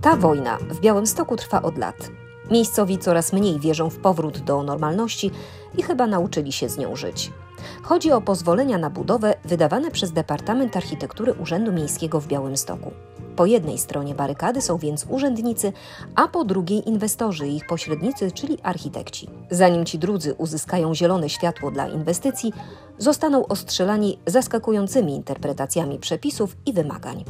Ta wojna w Białymstoku trwa od lat. Miejscowi coraz mniej wierzą w powrót do normalności i chyba nauczyli się z nią żyć. Chodzi o pozwolenia na budowę wydawane przez Departament Architektury Urzędu Miejskiego w Białymstoku. Po jednej stronie barykady są więc urzędnicy, a po drugiej inwestorzy i ich pośrednicy, czyli architekci. Zanim ci drudzy uzyskają zielone światło dla inwestycji, zostaną ostrzelani zaskakującymi interpretacjami przepisów i wymagań.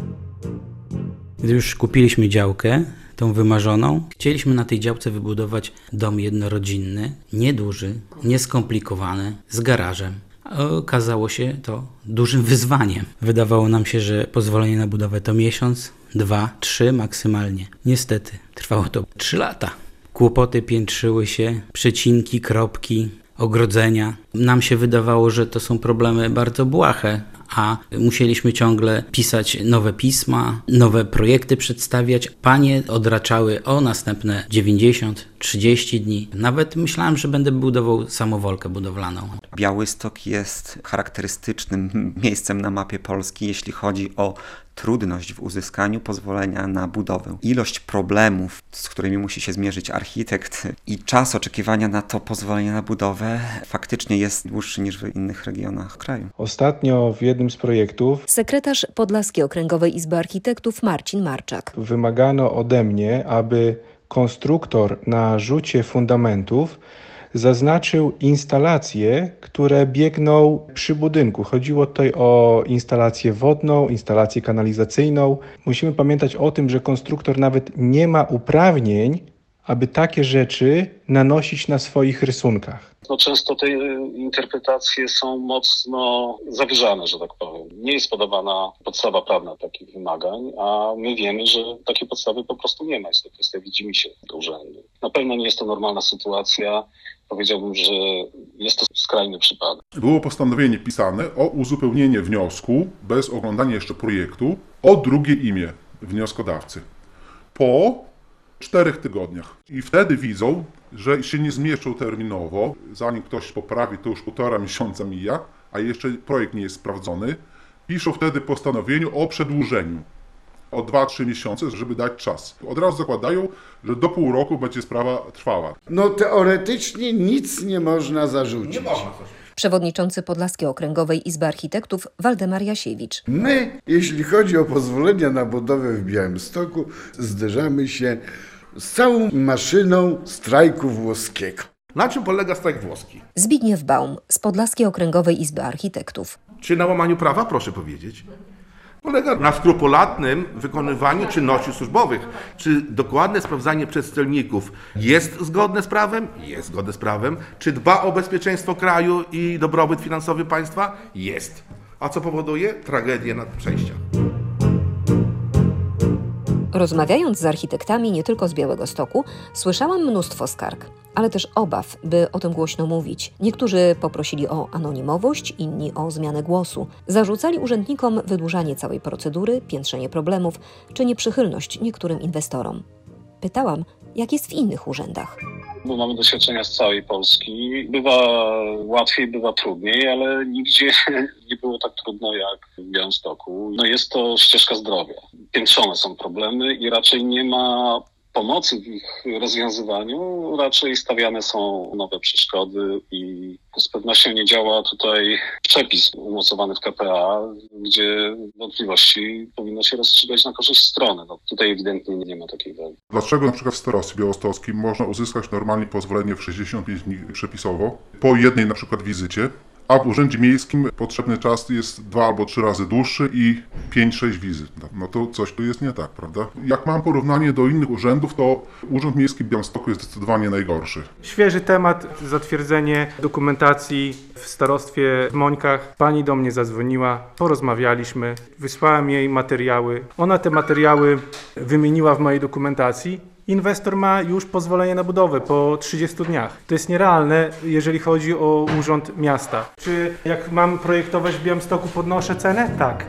Gdy już kupiliśmy działkę, tą wymarzoną, chcieliśmy na tej działce wybudować dom jednorodzinny, nieduży, nieskomplikowany, z garażem. A okazało się to dużym wyzwaniem. Wydawało nam się, że pozwolenie na budowę to miesiąc, 2, 3 maksymalnie. Niestety, trwało to 3 lata. Kłopoty piętrzyły się, przecinki, kropki, ogrodzenia. Nam się wydawało, że to są problemy bardzo błahe, a musieliśmy ciągle pisać nowe pisma, nowe projekty przedstawiać. Panie odraczały o następne 90, 30 dni. Nawet myślałem, że będę budował samowolkę budowlaną. Białystok jest charakterystycznym miejscem na mapie Polski, jeśli chodzi o trudność w uzyskaniu pozwolenia na budowę. Ilość problemów, z którymi musi się zmierzyć architekt i czas oczekiwania na to pozwolenie na budowę faktycznie jest dłuższy niż w innych regionach kraju. Ostatnio w jednym z projektów Sekretarz Podlaskiej Okręgowej Izby Architektów Marcin Marczak. wymagano ode mnie, aby konstruktor na rzucie fundamentów zaznaczył instalacje, które biegną przy budynku. Chodziło tutaj o instalację wodną, instalację kanalizacyjną. Musimy pamiętać o tym, że konstruktor nawet nie ma uprawnień, aby takie rzeczy nanosić na swoich rysunkach. Często te interpretacje są mocno zawyżane, że tak powiem. Nie jest podawana podstawa prawna takich wymagań, a my wiemy, że takiej podstawy po prostu nie ma. Jest to kwestia widzimisię do urzędu. Na pewno nie jest to normalna sytuacja. Powiedziałbym, że jest to skrajny przypadek. Było postanowienie pisane o uzupełnienie wniosku, bez oglądania jeszcze projektu, o drugie imię wnioskodawcy. Po 4 tygodniach. I wtedy widzą, że się nie zmieszczą terminowo. Zanim ktoś poprawi, to już 1,5 miesiąca mija, a jeszcze projekt nie jest sprawdzony. Piszą wtedy postanowieniu o przedłużeniu o 2-3 miesiące, żeby dać czas. Od razu zakładają, że do pół roku będzie sprawa trwała. No teoretycznie nic nie można zarzucić. Nie można zarzucić. Przewodniczący Podlaskiej Okręgowej Izby Architektów Waldemar Jasiewicz. My, jeśli chodzi o pozwolenia na budowę w Białymstoku, zderzamy się z całą maszyną strajku włoskiego. Na czym polega strajk włoski? Zbigniew Baum z Podlaskiej Okręgowej Izby Architektów. Czy na łamaniu prawa, proszę powiedzieć? Polega na skrupulatnym wykonywaniu czynności służbowych. Czy dokładne sprawdzanie przez celników jest zgodne z prawem? Jest zgodne z prawem. Czy dba o bezpieczeństwo kraju i dobrobyt finansowy państwa? Jest. A co powoduje? Tragedię na przejściach. Rozmawiając z architektami nie tylko z Białegostoku, słyszałam mnóstwo skarg, ale też obaw, by o tym głośno mówić. Niektórzy poprosili o anonimowość, inni o zmianę głosu. Zarzucali urzędnikom wydłużanie całej procedury, piętrzenie problemów czy nieprzychylność niektórym inwestorom. Pytałam, jak jest w innych urzędach. Bo mamy doświadczenia z całej Polski. Bywa łatwiej, bywa trudniej, ale nigdzie nie było tak trudno jak w Białymstoku. Jest to ścieżka zdrowia. Piętrzone są problemy i raczej nie ma pomocy w ich rozwiązywaniu. Raczej stawiane są nowe przeszkody i z pewnością nie działa tutaj przepis umocowany w k.p.a., gdzie wątpliwości powinno się rozstrzygać na korzyść strony. Tutaj ewidentnie nie ma takiej woli. Dlaczego na przykład w starostwie białostockim można uzyskać normalnie pozwolenie w 65 dni przepisowo po jednej na przykład wizycie, a w urzędzie miejskim potrzebny czas jest 2 albo 3 razy dłuższy i 5-6 wizyt. No to coś tu jest nie tak, prawda? Jak mam porównanie do innych urzędów, to Urząd Miejski w Białymstoku jest zdecydowanie najgorszy. Świeży temat, zatwierdzenie dokumentacji w starostwie w Mońkach. Pani do mnie zadzwoniła, porozmawialiśmy, wysłałem jej materiały. Ona te materiały wymieniła w mojej dokumentacji. Inwestor ma już pozwolenie na budowę po 30 dniach. To jest nierealne, jeżeli chodzi o urząd miasta. Czy jak mam projektować w Białymstoku, podnoszę cenę? Tak.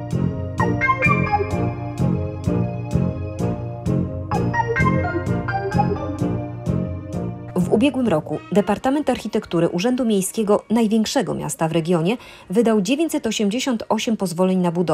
W ubiegłym roku Departament Architektury Urzędu Miejskiego największego miasta w regionie wydał 988 pozwoleń na budowę.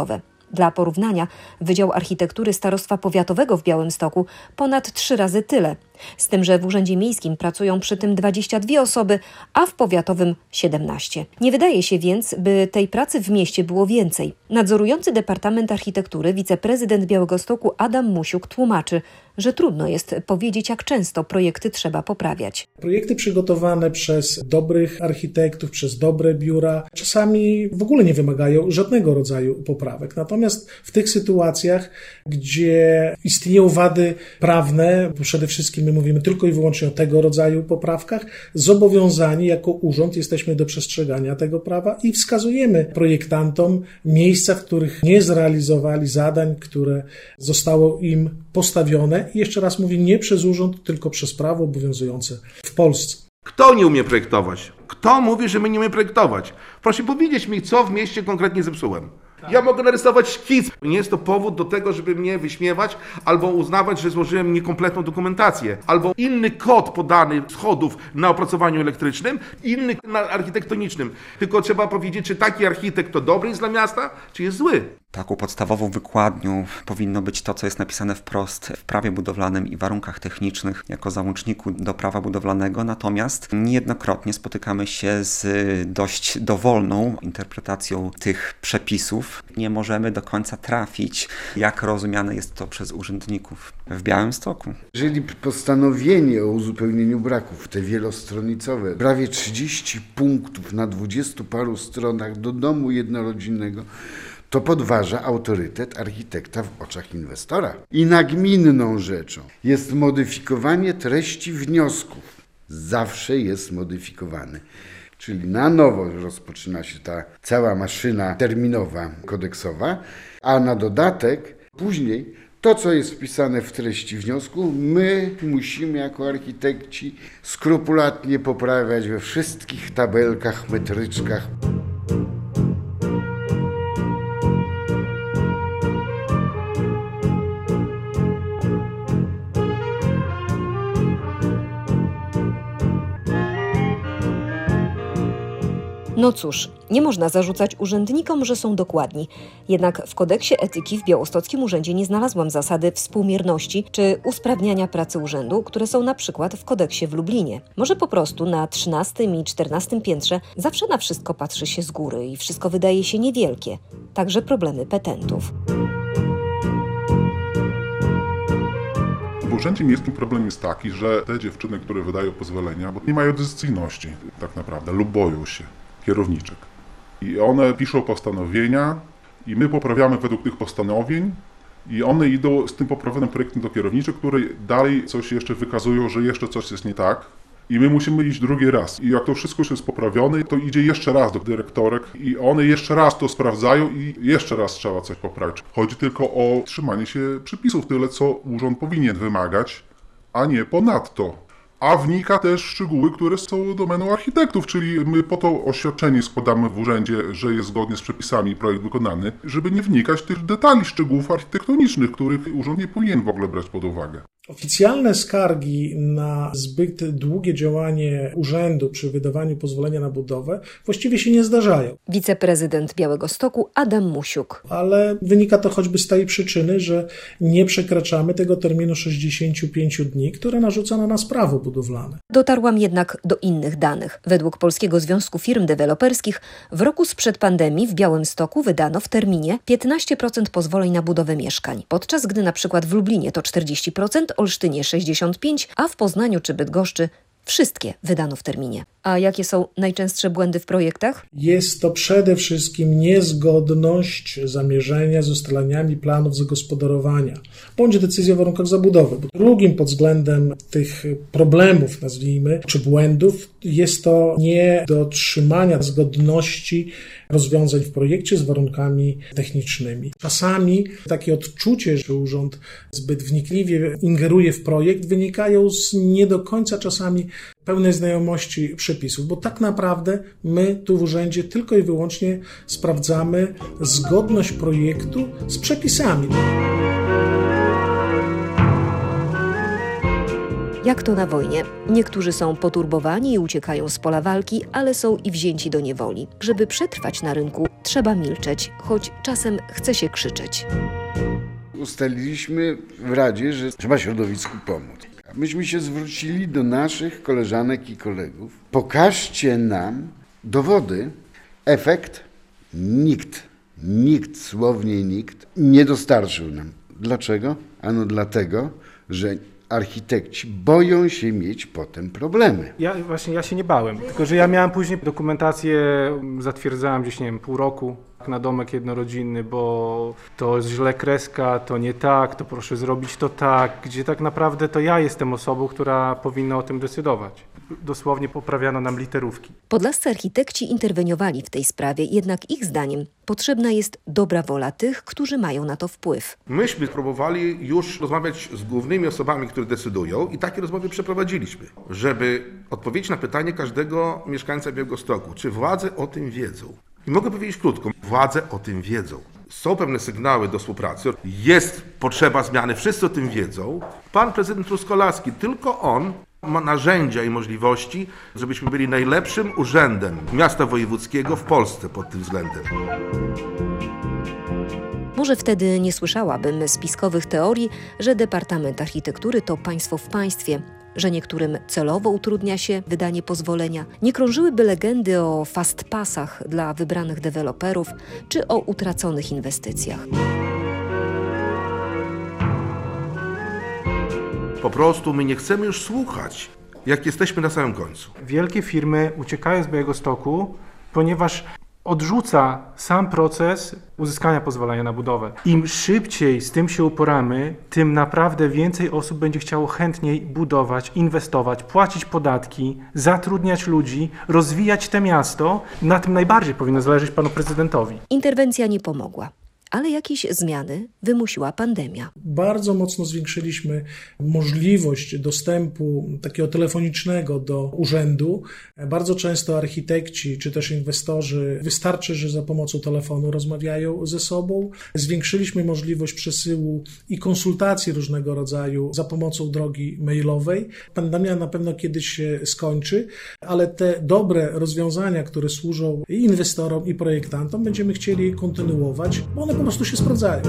Dla porównania, Wydział Architektury Starostwa Powiatowego w Białymstoku ponad 3 razy tyle. Z tym, że w Urzędzie Miejskim pracują przy tym 22 osoby, a w powiatowym 17. Nie wydaje się więc, by tej pracy w mieście było więcej. Nadzorujący Departament Architektury wiceprezydent Białegostoku Adam Musiuk tłumaczy, że trudno jest powiedzieć, jak często projekty trzeba poprawiać. Projekty przygotowane przez dobrych architektów, przez dobre biura czasami w ogóle nie wymagają żadnego rodzaju poprawek. Natomiast w tych sytuacjach, gdzie istnieją wady prawne, przede wszystkim my mówimy tylko i wyłącznie o tego rodzaju poprawkach, zobowiązani jako urząd jesteśmy do przestrzegania tego prawa i wskazujemy projektantom miejsca, w których nie zrealizowali zadań, które zostało im postawione. I jeszcze raz mówię, nie przez urząd, tylko przez prawo obowiązujące w Polsce. Kto nie umie projektować? Kto mówi, że my nie umiemy projektować? Proszę powiedzieć mi, co w mieście konkretnie zepsułem. Ja mogę narysować szkic. Nie jest to powód do tego, żeby mnie wyśmiewać albo uznawać, że złożyłem niekompletną dokumentację. Albo inny kod podany schodów na opracowaniu elektrycznym, inny na architektonicznym. Tylko trzeba powiedzieć, czy taki architekt to dobry jest dla miasta, czy jest zły. Taką podstawową wykładnią powinno być to, co jest napisane wprost w prawie budowlanym i warunkach technicznych jako załączniku do prawa budowlanego, natomiast niejednokrotnie spotykamy się z dość dowolną interpretacją tych przepisów. Nie możemy do końca trafić, jak rozumiane jest to przez urzędników w Białymstoku. Jeżeli postanowienie o uzupełnieniu braków, te wielostronicowe, prawie 30 punktów na 20 paru stronach do domu jednorodzinnego, to podważa autorytet architekta w oczach inwestora. I nagminną rzeczą jest modyfikowanie treści wniosków. Zawsze jest modyfikowany. Czyli na nowo rozpoczyna się ta cała maszyna terminowa, kodeksowa, a na dodatek później to, co jest wpisane w treści wniosku, my musimy jako architekci skrupulatnie poprawiać we wszystkich tabelkach, metryczkach. No cóż, nie można zarzucać urzędnikom, że są dokładni. Jednak w kodeksie etyki w Białostockim Urzędzie nie znalazłam zasady współmierności czy usprawniania pracy urzędu, które są na przykład w kodeksie w Lublinie. Może po prostu na 13 i 14 piętrze zawsze na wszystko patrzy się z góry i wszystko wydaje się niewielkie. Także problemy petentów. W Urzędzie Miejskim problem jest taki, że te dziewczyny, które wydają pozwolenia, bo nie mają decyzyjności tak naprawdę lub boją się kierowniczek. I one piszą postanowienia i my poprawiamy według tych postanowień i one idą z tym poprawionym projektem do kierowniczek, które dalej coś jeszcze wykazują, że jeszcze coś jest nie tak. I my musimy iść drugi raz. I jak to wszystko już jest poprawione, to idzie jeszcze raz do dyrektorek i one jeszcze raz to sprawdzają i jeszcze raz trzeba coś poprawić. Chodzi tylko o trzymanie się przepisów, tyle co urząd powinien wymagać, a nie ponadto. A wnika też szczegóły, które są domeną architektów, czyli my po to oświadczenie składamy w urzędzie, że jest zgodnie z przepisami projekt wykonany, żeby nie wnikać w tych detali, szczegółów architektonicznych, których urząd nie powinien w ogóle brać pod uwagę. Oficjalne skargi na zbyt długie działanie urzędu przy wydawaniu pozwolenia na budowę właściwie się nie zdarzają. Wiceprezydent Białegostoku Adam Musiuk. Ale wynika to choćby z tej przyczyny, że nie przekraczamy tego terminu 65 dni, które narzuca na nas prawo budowlane. Dotarłam jednak do innych danych. Według Polskiego Związku Firm Deweloperskich w roku sprzed pandemii w Białymstoku wydano w terminie 15% pozwoleń na budowę mieszkań, podczas gdy na przykład w Lublinie to 40%, Olsztynie 65%, a w Poznaniu czy Bydgoszczy wszystkie wydano w terminie. A jakie są najczęstsze błędy w projektach? Jest to przede wszystkim niezgodność zamierzenia z ustaleniami planów zagospodarowania, bądź decyzji o warunkach zabudowy. Bo drugim pod względem tych problemów, nazwijmy, czy błędów, jest to niedotrzymania zgodności rozwiązań w projekcie z warunkami technicznymi. Czasami takie odczucie, że urząd zbyt wnikliwie ingeruje w projekt, wynikają z nie do końca czasami pełnej znajomości przepisów, bo tak naprawdę my tu w urzędzie tylko i wyłącznie sprawdzamy zgodność projektu z przepisami. Jak to na wojnie. Niektórzy są poturbowani i uciekają z pola walki, ale są i wzięci do niewoli. Żeby przetrwać na rynku, trzeba milczeć, choć czasem chce się krzyczeć. Ustaliliśmy w Radzie, że trzeba środowisku pomóc. Myśmy się zwrócili do naszych koleżanek i kolegów. Pokażcie nam dowody. Efekt? Nikt, słownie nikt, nie dostarczył nam. Dlaczego? Ano dlatego, że architekci boją się mieć potem problemy. Ja się nie bałem, tylko że ja miałem później dokumentację, zatwierdzałem gdzieś, nie wiem, pół roku na domek jednorodzinny, bo to jest źle kreska, to nie tak, to proszę zrobić to tak, gdzie tak naprawdę to ja jestem osobą, która powinna o tym decydować. Dosłownie poprawiano nam literówki. Podlascy architekci interweniowali w tej sprawie, jednak ich zdaniem potrzebna jest dobra wola tych, którzy mają na to wpływ. Myśmy próbowali już rozmawiać z głównymi osobami, które decydują i takie rozmowy przeprowadziliśmy, żeby odpowiedzieć na pytanie każdego mieszkańca Białegostoku, czy władze o tym wiedzą. I mogę powiedzieć krótko, władze o tym wiedzą. Są pewne sygnały do współpracy, jest potrzeba zmiany, wszyscy o tym wiedzą. Pan prezydent Truskolaski, tylko on ma narzędzia i możliwości, żebyśmy byli najlepszym urzędem miasta wojewódzkiego w Polsce pod tym względem. Może wtedy nie słyszałabym spiskowych teorii, że Departament Architektury to państwo w państwie, że niektórym celowo utrudnia się wydanie pozwolenia. Nie krążyłyby legendy o fast passach dla wybranych deweloperów czy o utraconych inwestycjach. Po prostu my nie chcemy już słuchać, jak jesteśmy na samym końcu. Wielkie firmy uciekają z Białegostoku, ponieważ odrzuca sam proces uzyskania pozwolenia na budowę. Im szybciej z tym się uporamy, tym naprawdę więcej osób będzie chciało chętniej budować, inwestować, płacić podatki, zatrudniać ludzi, rozwijać to miasto. Na tym najbardziej powinno zależeć panu prezydentowi. Interwencja nie pomogła. Ale jakieś zmiany wymusiła pandemia. Bardzo mocno zwiększyliśmy możliwość dostępu takiego telefonicznego do urzędu. Bardzo często architekci czy też inwestorzy wystarczy, że za pomocą telefonu rozmawiają ze sobą. Zwiększyliśmy możliwość przesyłu i konsultacji różnego rodzaju za pomocą drogi mailowej. Pandemia na pewno kiedyś się skończy, ale te dobre rozwiązania, które służą i inwestorom, i projektantom, będziemy chcieli kontynuować, bo one po prostu się sprawdzają.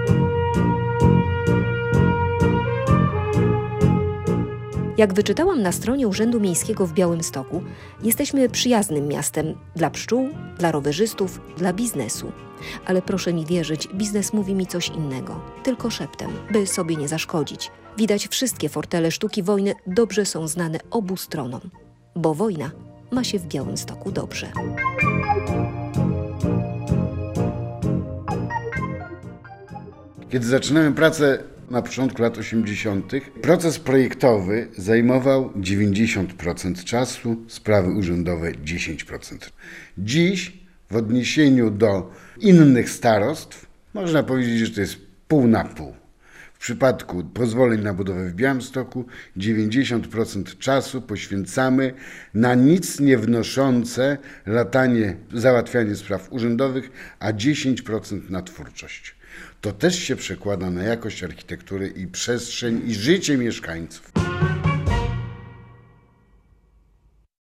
Jak wyczytałam na stronie Urzędu Miejskiego w Białymstoku, jesteśmy przyjaznym miastem dla pszczół, dla rowerzystów, dla biznesu. Ale proszę mi wierzyć, biznes mówi mi coś innego, tylko szeptem, by sobie nie zaszkodzić. Widać, wszystkie fortele sztuki wojny dobrze są znane obu stronom, bo wojna ma się w Białymstoku dobrze. Kiedy zaczynałem pracę na początku lat 80., proces projektowy zajmował 90% czasu, sprawy urzędowe 10%. Dziś w odniesieniu do innych starostw można powiedzieć, że to jest pół na pół. W przypadku pozwoleń na budowę w Białymstoku 90% czasu poświęcamy na nic nie wnoszące latanie, załatwianie spraw urzędowych, a 10% na twórczość. To też się przekłada na jakość architektury i przestrzeń i życie mieszkańców.